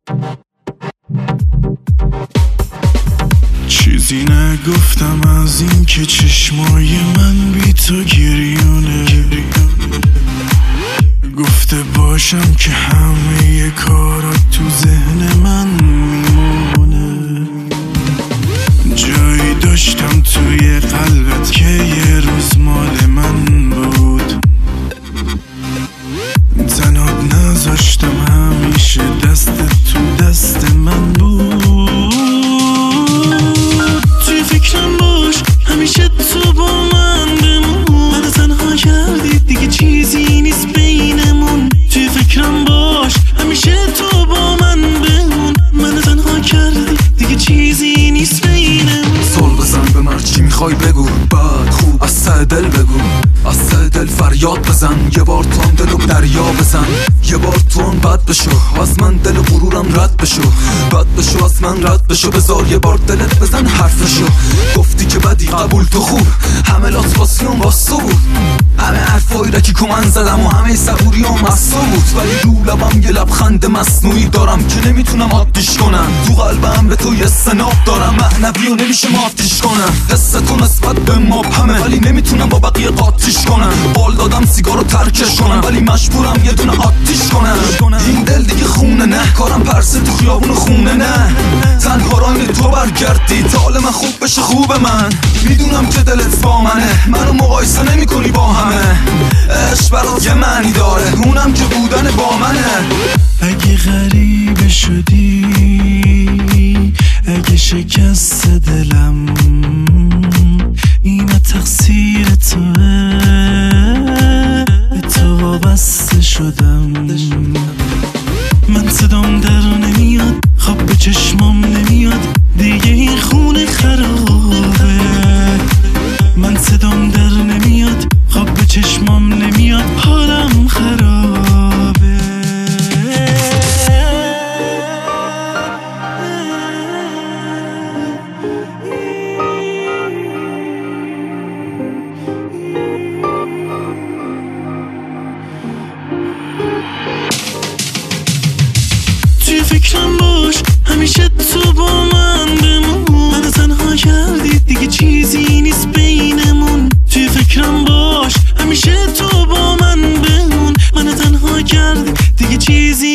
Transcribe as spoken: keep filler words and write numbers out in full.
چیزی نگفتم از این که چشمای من بی تو گریونه، گفته باشم که همه کارات تو ذهن من میمونه. جایی داشتم توی قلبت که یه روز مال من بود، تنهات نذاشتم، همیشه دست تو دست من بود. توی فکرم باش، همیشه تو با من بمون، من تنها کردی دیگه چیزی نیست بینمون. توی فکرم باش، همیشه تو با من بمون، من تنها کردی دیگه چیزی نیست بینمون. سول بزن به من چی میخوای بگو، بعد خوب از ته دل بگو، از ته دل فریاد بزن، یه بار تو هم دلو دریا بزن، یه بار تو هم بد بشو، از من دل غرورم رد بشو، بد بشو از من رد بشو، بذار یه بار دلت بزن حرفشو. گفتی که بدی قبول تو خوب، همه لاسپاسیون واسو بود، همه حرفایی را که کمن زدم و همه صبوریام از تو بود، ولی رو لبم یه لبخند مصنوعی دارم که نمیتونم عادیش کنم. تو قلبم به تو یه سناب دارم، معنوی و نمیشه ماتیش کنم. حس تو نسبت به مبهمه ولی نمیتونم با بقیه قاطیش کنم. بال دادم سیگارو ترکش کنم ولی مجبورم یه دونه آتیش کنم. این دل دیگه خونه نه، کارم پرسه تو خیابون خونه نه، تنها راه تو برگردی تا حال من خوب بشه خوب من. میدونم که دلت با منه، منو مقایسه نمی کنی با همه، عشق برات یه معنی داره، اونم که بودن با منه. اگه غریبه شدی، اگه شکست دلم، اینا تقصیر توه، به تو وابسته شدم. من صدام در نمیاد، خواب به چشمام نمیاد، دیگه این خونه خرابه. من صدام در نمیاد، خواب به چشمام نمیاد، حالم خرابه. توی فکرم باش، همیشه تو با من بمون، من تنها کردی دیگه چیزی نیست بینمون. توی فکرم باش، همیشه تو با من بمون، من تنها کردی دیگه چیزی